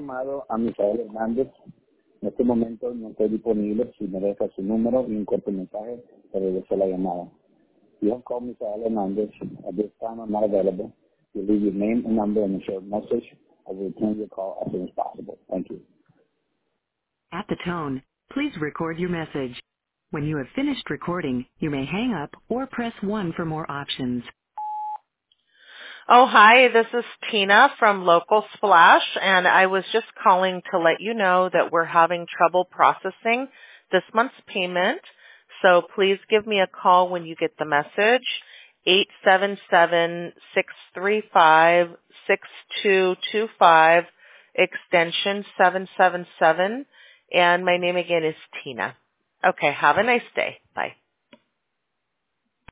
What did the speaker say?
llamado a Misael Hernández. En este momento no estoy disponible. Si me deja su número y un corto mensaje, te regreso la llamada. You have called Misael Hernández. At this time, I'm not available. You leave your name and number in a short message. I will return your call as soon as possible. Thank you. At the tone, please record your message. When you have finished recording, you may hang up or press 1 for more options. Oh, hi, this is Tina from Local Splash, and I was just calling to let you know that we're having trouble processing this month's payment. So please give me a call when you get the message, 877-635-6225, extension 777, and my name again is Tina. Okay, have a nice day. Bye.